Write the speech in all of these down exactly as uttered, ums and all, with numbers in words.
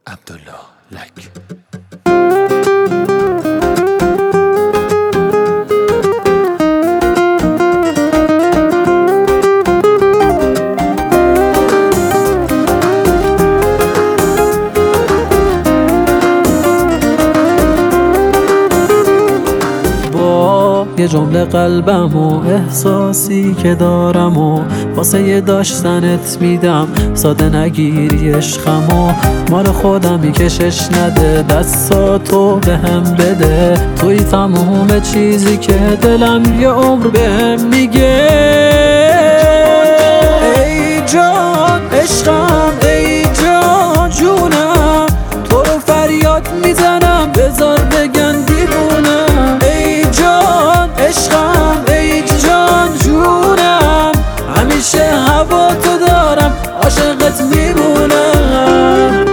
عبدالله لک. یه جمله قلبم و احساسی که دارم و واسه یه داشتنت میدم، ساده نگیری عشقم و مال خودم کشش نده، دستاتو به هم بده، توی تموم چیزی که دلم یه عمر بهم میگه. ای جان عشقم، ای جان جونم، تو رو فریاد میزنم بذار بگن دیوونم. ای جان عشقم، ای جان جونم، همیشه هوا تو دارم، عاشقت میمونم.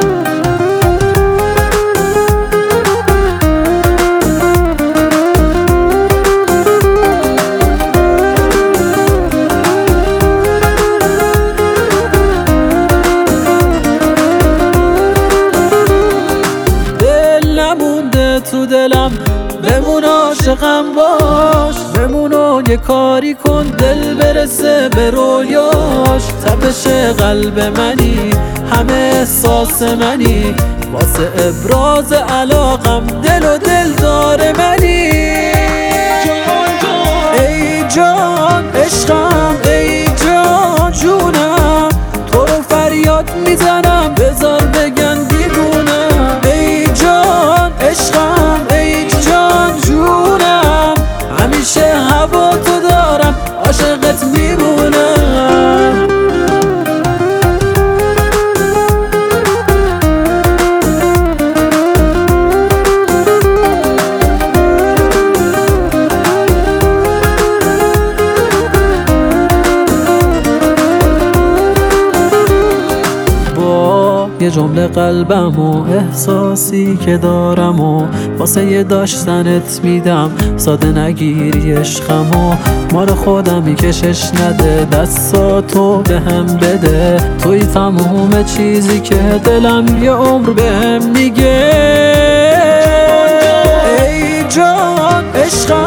دل نمونده تو دلم، بمون عاشقم باش، بمون و یه کاری کن دل برسه به رویاش. تپش قلب منی، همه احساس منی، واسه ابراز علاقم دل و دلدار منی. ای جان عشقم، ای جان جونم، تو رو فریاد میزنم بذار بگن دیوونم. ای جان عشقم، ای جان جونم، همیشه هوا تو دارم، عاشقت میمونم. یه جمله قلبم و احساسی که دارم و واسه یه داشتنت میدم، ساده نگیری عشقم و مال خودم کشش نده، دستاتو به هم بده، توی تموم چیزی که دلم یه عمر بهم میگه. ای جان عشقم،